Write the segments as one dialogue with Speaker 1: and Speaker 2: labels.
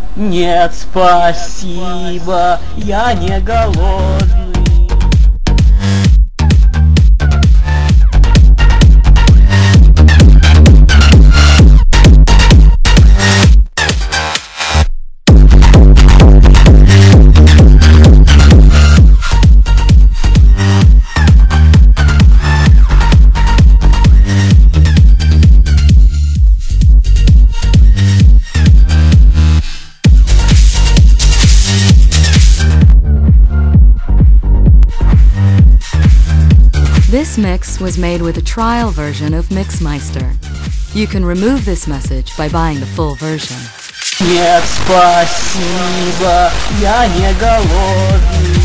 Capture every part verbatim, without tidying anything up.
Speaker 1: Нет, спасибо, я не голодный.
Speaker 2: This mix was made with a trial version of Mixmeister. You can remove this message by buying the full version.
Speaker 1: Нет, спасибо, я не голодный.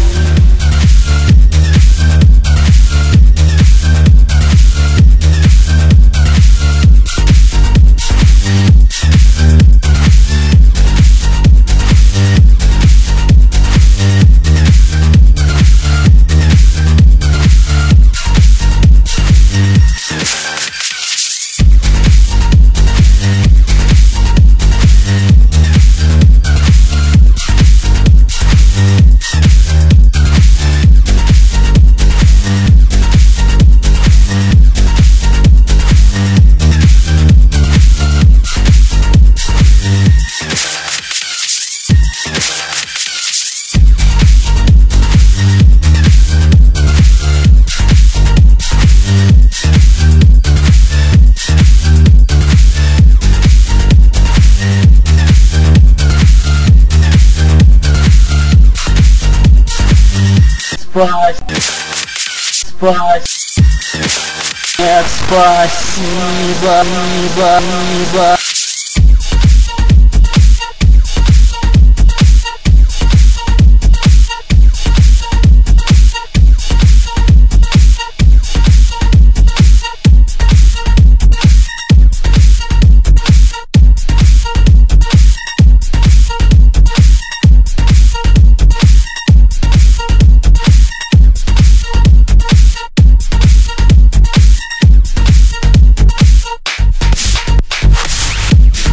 Speaker 1: Спать, спать, нет, спасибо, спасибо.